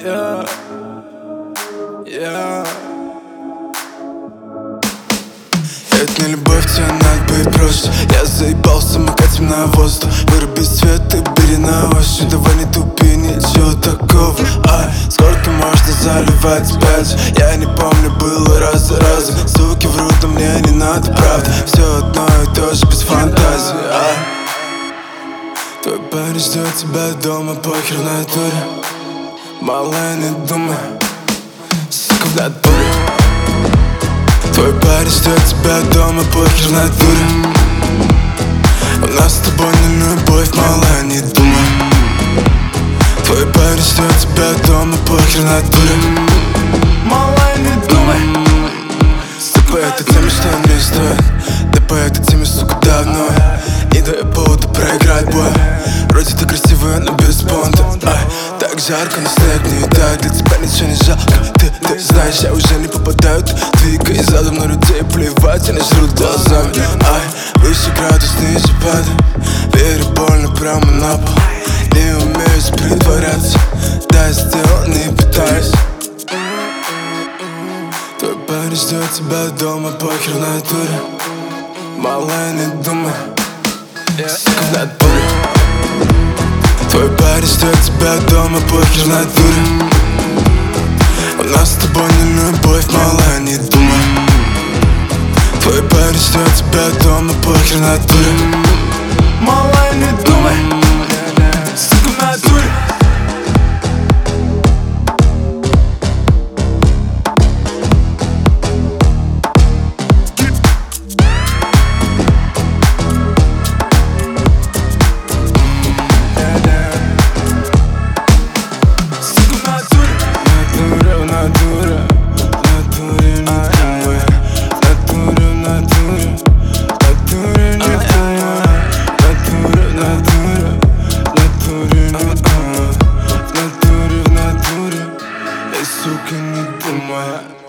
Yeah, yeah. Это не любовь, тебе надо быть проще. Я заебался макать на воздух. Выруби свет и бери на ощупь. Давай не тупи, ничего такого. Сколько можно заливать опять? Я не помню, было раз за разом. Суки врут, но мне не надо, правда. Все одно и то же, без фантазии. Твой парень ждет тебя дома, похер в натуре. Малая, не думай, сука, в натуре. Твой парень ждет тебя дома, похер в натуре. У нас с тобой не любовь, малая, не думай. Твой парень ждет тебя дома, похер в натуре. Малая, не думай. Сука, по этой теме что мне стоит? Да по этой теме, сука, давно. Не даю повода проиграть бой. Вроде ты красивая, но без понта. Так жарко, но снег не тает. Для тебя ничего не жалко. Ты знаешь, я уже не попадаю. Двигай задом на людей, плевать, они жрут глазами. Выше градус, ниже падаю. Верю больно прямо на пол. Не умею притворяться. Да, я сделал, не пытаюсь. Твой парень ждет тебя дома, похер в натуре. Малая, не думай, сука, в натуре. Твой парень ждет тебя дома, похер в натуре. У нас с тобой не любовь, малая, не думай. Твой парень ждет тебя дома, похер в натуре. Малая, не думай, сука, в натуре. Сука, не думай.